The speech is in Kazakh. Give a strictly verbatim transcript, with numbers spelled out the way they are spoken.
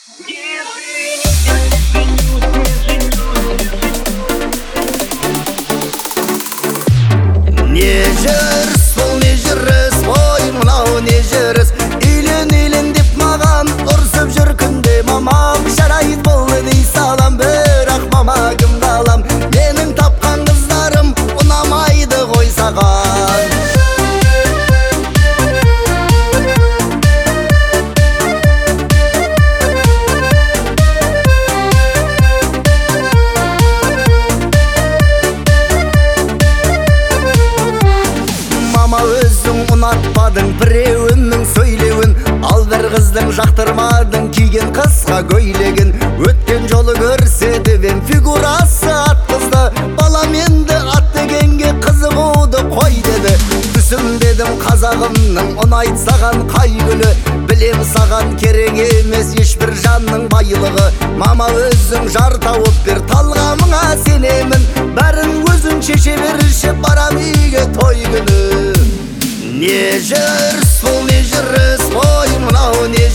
Не жүріс бұл, не жүріс, ой мынау не жүріс. Үйлен үйлен деп маған ұрсып жүр күнде мамам. Жарайды болды дей салам, бірақ мама кімді алам? Менің тапқан қыздарым ұнамайды ғой саған. Мама өзің ұнатпадың біреуінің сөйлеуін, ал бір қыздың жақтырмадың киген қысқа көйлегін. Өткен жолы көрсетіп ем фигурасы ат қызды, балам енді ат дегенге қызығуды қой деді. Түсінбедім қазағымның ұнайды саған қай гүлі, білем саған керек емес ешбір жанның байлығы. Мама өзің жар тауып бер, талғамыңа сенемін, бәрін өзің шеше берші, барам үйге той күні. Не жүріс бұл, не жүріс, ой мынау не